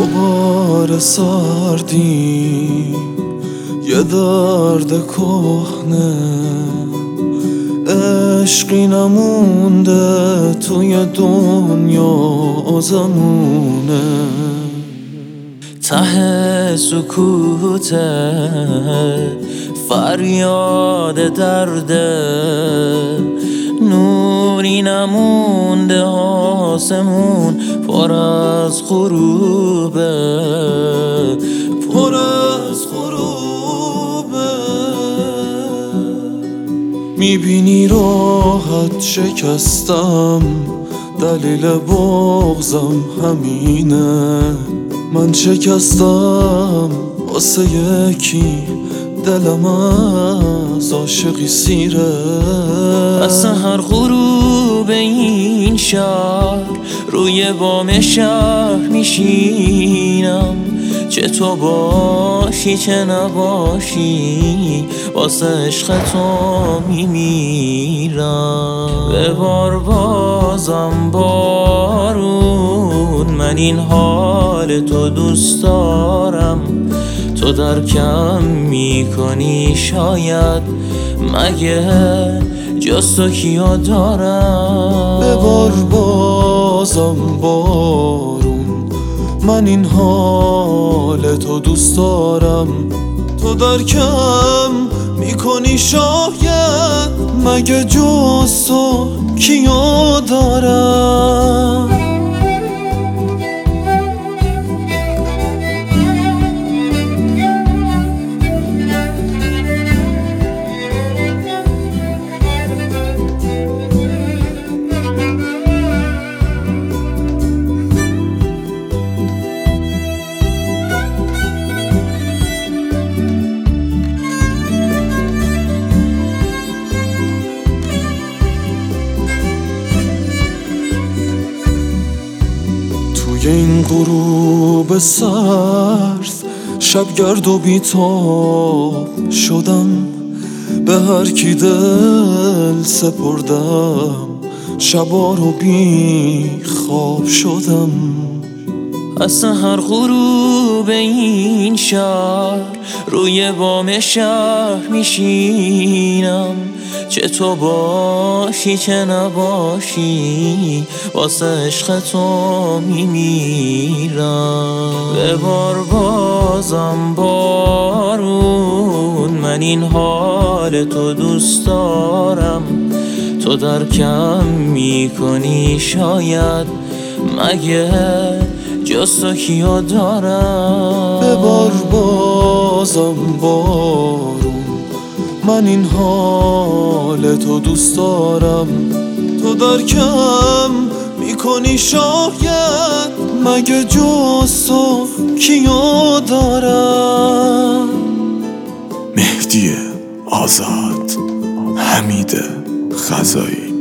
دوباره سردیم یه درد کهنه، عشقی نمونده توی دنیا زمونه. ته سکوته فریاد درده، نوری نمونده آسمون پر از غروبه، پر از غروبه. میبینی راحت شکستم، دلیل بغضم همینه. من شکستم واسه یکی، دلم از عاشقی سیره. از سحر غروب این شهر روی بام شهر میشینم، چه تو باشی چه نباشی واسه عشق تو میمیرم. ببار بازم بارون، من این حال تو دوست دارم. تو درکم میکنی شاید، مگه جز تو کیا دارم. ببار بازم بارون، من این حال تو دوست دارم. تو درکم میکنی شاید، مگه جز تو کیا دارم. این غروب سرد شبگرد و بیتاب شدم، به هر کی دل سپردم شبا رو بی خواب شدم. از سحر غروب این شهر روی بام شهر میشینم، چه تو باشی چه نباشی واسه عشق تو میمیرم. ببار بازم بارون، من این حال تو دوست دارم. تو درکم میکنی شاید، مگه جز تو کیا دارم. ببار بازم بارون، من این حال تو دوست دارم. تو درکم میکنی شاید، مگه جز تو کیا دارم. مهدی آزاد، حمید خزایی.